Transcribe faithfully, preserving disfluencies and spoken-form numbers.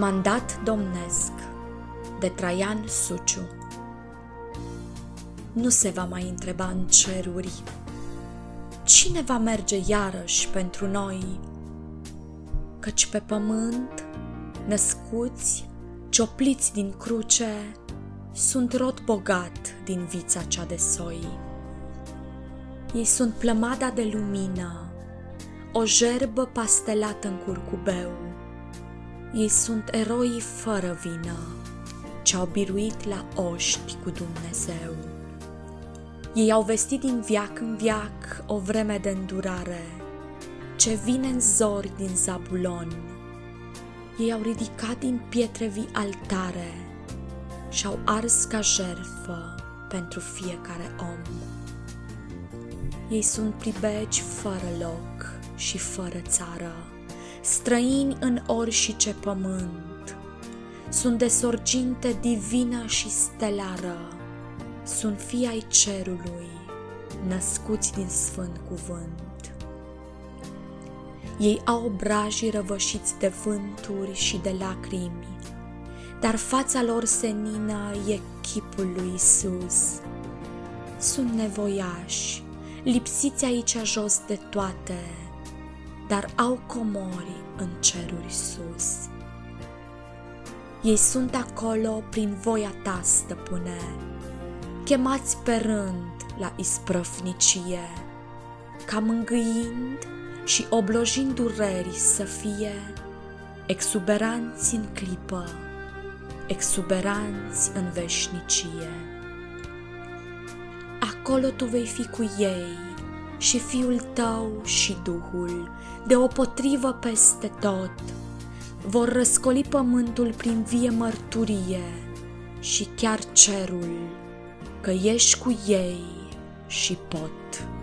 Mandat domnesc de Traian Suciu. Nu se va mai întreba în ceruri: cine va merge iarăși pentru noi? Căci pe pământ, născuți, ciopliți din cruce, sunt rod bogat din vița cea de soi. Ei sunt plămada de lumină, o jerbă pastelată în curcubeu. Ei sunt eroii fără vină, ce-au biruit la oști cu Dumnezeu. Ei au vestit din veac în veac o vreme de îndurare, ce vine în zori din Zabulon. Ei au ridicat din pietre vii altare și-au ars ca jertfă pentru fiecare om. Ei sunt pribegi fără loc și fără țară, străini în orice pământ. Sunt de sorginte divină și stelară, sunt fii ai cerului, născuți din sfânt cuvânt. Ei au obrajii răvășiți de vânturi și de lacrimi, dar fața lor senină e chipul lui Iisus. Sunt nevoiași, lipsiți aici jos de toate, dar au comori în ceruri sus. Ei sunt acolo prin voia ta, stăpâne, chemați pe rând la isprăvnicie, ca mângâind și oblojind dureri să fie exuberanți în clipă, exuberanți în veșnicie. Acolo tu vei fi cu ei și Fiul tău și Duhul, deopotrivă peste tot, vor răscoli pământul prin vie mărturie și chiar cerul, că ești cu ei și pot.